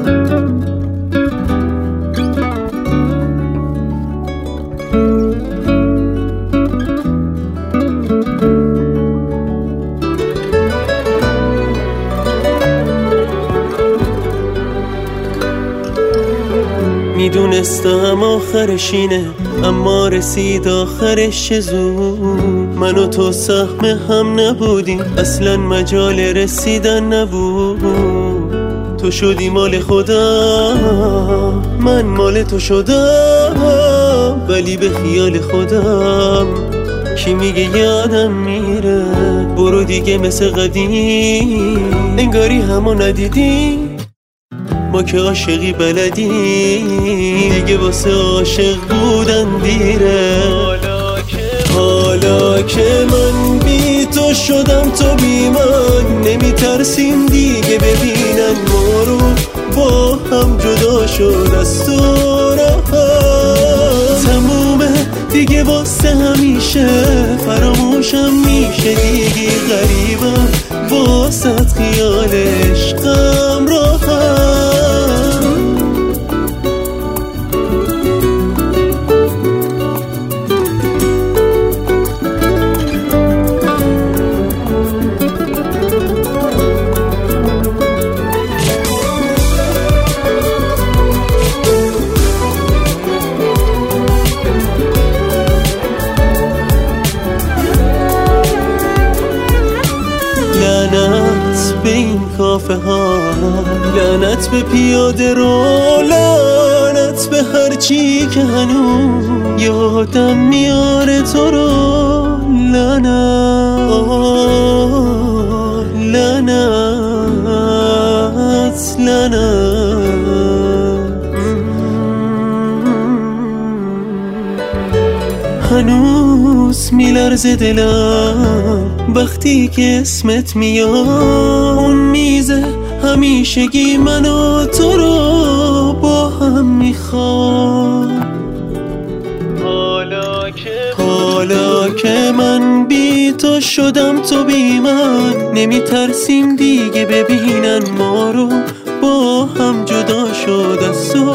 میدونستم آخرش اینه، اما رسید آخرش چه زود. من و تو سهم هم نبودیم، اصلا مجال رسیدن نبود. تو شدی مال خودم، من مال تو شدم، ولی به خیال خودم کی میگه یادم میره. برو دیگه مثل قدیم، انگاری همو ندیدی. ما که عاشقی بلدیم، دیگه واسه عاشق بودن دیره. حالا که من بی تو شدم تو بی من، نمیترسیم دیگه ببینن ما رو با هم جدا شد از تو راحت. تمومه دیگه واسه همیشه، فراموشم میشه دیگه غریبم واسه خیال عشقم راحت. لعنت به این کافه ها، لعنت به پیاده رو، لعنت به هرچی که هنوز یادم میاره تو رو. لعنت لعنت لعنت. هنوز میلرزه دلم وقتی که اسمت میاد. اون میزه همیشگی من و تو رو با هم میخوام. حالا که من بی تو شدم تو بی من، نمیترسیم دیگه ببینن ما رو با هم جدا شد از تو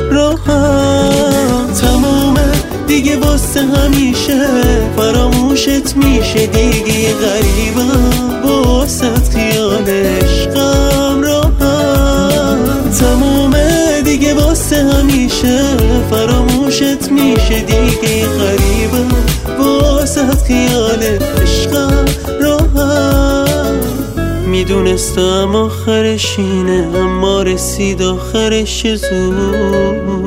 راحت. تمومه دیگه واسه همیشه، فراموشت میشه دیگه غریبم واسه خیال عشقم راحت. تمومه دیگه واسه همیشه، فراموشت میشه دیگه غریبم واسه خیال عشقم راحت. میدونستم آخرش اینه، اما رسید آخرش زود.